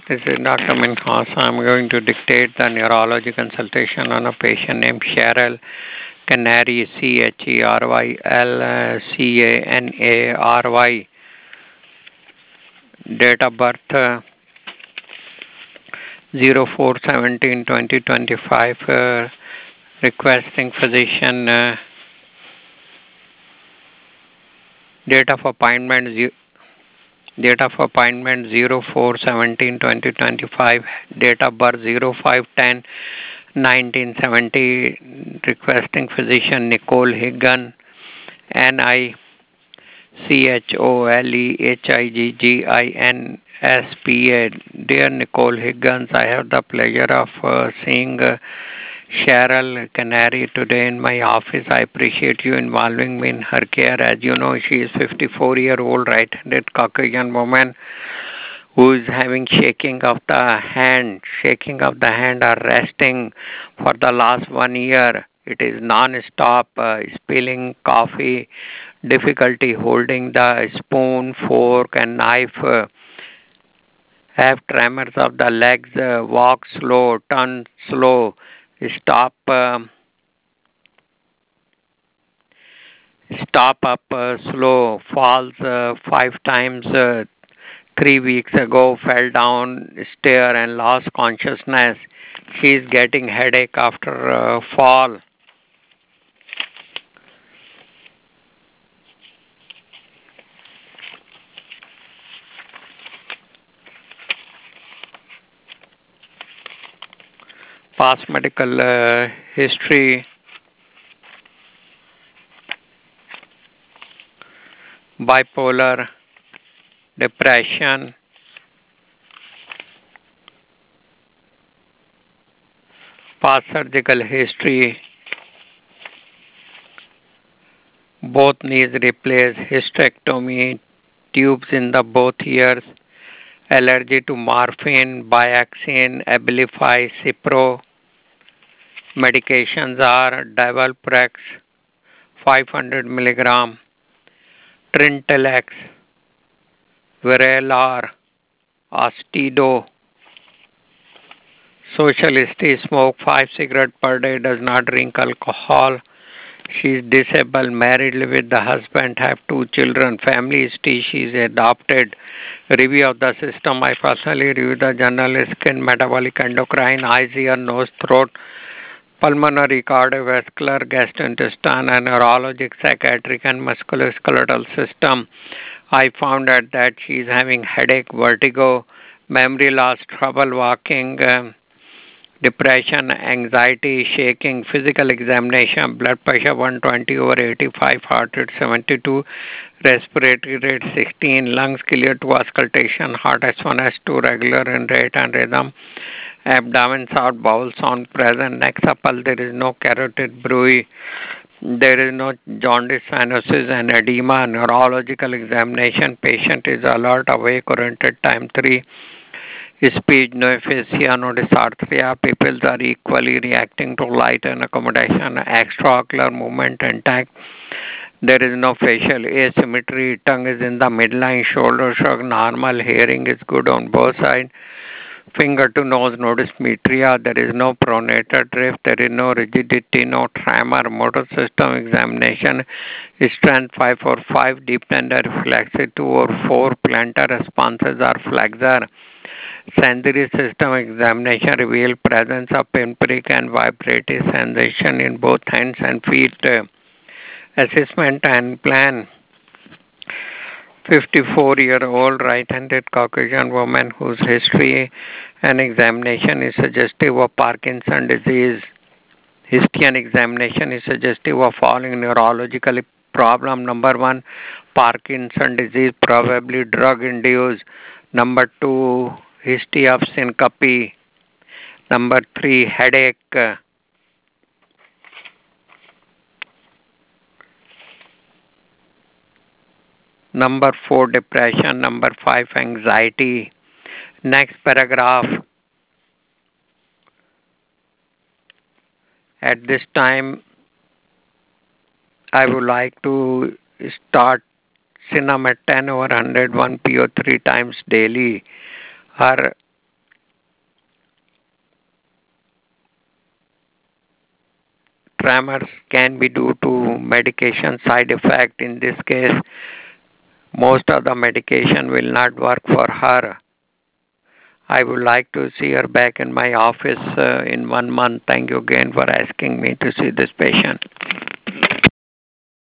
This is Dr. Minhas. I'm going to dictate the neurology consultation on a patient named Cheryl Canary, Cheryl Canary. Date of birth 04/17/2025. Requesting physician. Date of appointment 04/17/2025. Date of birth 05/10/1970. Requesting physician Nicole Higgin. NICHOLEHIGGINSPA. Dear Nicole Higgins, I have the pleasure of seeing Cheryl Canary today in my office. I appreciate you involving me in her care. As you know, she is 54-year-old right-handed Caucasian woman who is having shaking of the hand or resting for the last 1 year. It is non-stop, spilling coffee, difficulty holding the spoon, fork and knife, have tremors of the legs, walk slow, turn slow, stop up slow, falls 5 times. 3 weeks ago, fell down stair and lost consciousness. She is getting headache after fall. Past medical history. Bipolar, depression, past surgical history, both knees replaced, hysterectomy, tubes in the both ears, allergy to morphine, Biaxine, Abilify, Cipro. Medications are Divalprex 500 milligram, Trintellix, Verelar, Austedo. Social history: smoke 5 cigarettes per day, does not drink alcohol. She is disabled, married with the husband, have 2 children. Family history: she is adopted. Review of the system: I personally review the general skin, metabolic, endocrine, eyes, ear, nose, throat, pulmonary, cardiovascular, gastrointestinal, and neurologic, psychiatric, and musculoskeletal system. I found out that she is having headache, vertigo, memory loss, trouble walking, depression, anxiety, shaking, physical examination, blood pressure 120/85, heart rate 72, respiratory rate 16, lungs clear to auscultation, heart S1, S2 regular in rate and rhythm, abdomen sound, bowel sound present, neck supple, there is no carotid bruit, there is no jaundice, cyanosis and edema, neurological examination, patient is alert, awake, oriented, time 3, speech, no aphasia, no dysarthria, pupils are equally reacting to light and accommodation, extraocular movement intact, there is no facial asymmetry, tongue is in the midline, shoulder shrug normal, hearing is good on both sides, finger to nose, no dysmetria, there is no pronator drift, there is no rigidity, no tremor, motor system examination, strength 5/5, deep tender reflexive 2/4, plantar responses are flexor. Sensory system examination revealed presence of pinprick and vibrative sensation in both hands and feet. Assessment and plan. 54-year-old right-handed Caucasian woman whose history and examination is suggestive of Parkinson's disease. History and examination is suggestive of following neurological problem. Number 1, Parkinson's disease, probably drug-induced. Number 2, history of syncope. Number 3, headache. Number 4, depression. Number 5, anxiety. Next paragraph. At this time, I would like to start Cinnamet 10/100 1 PO 3 times daily. Her tremors can be due to medication side effect. In this case, most of the medication will not work for her. I would like to see her back in my office in 1 month. Thank you again for asking me to see this patient.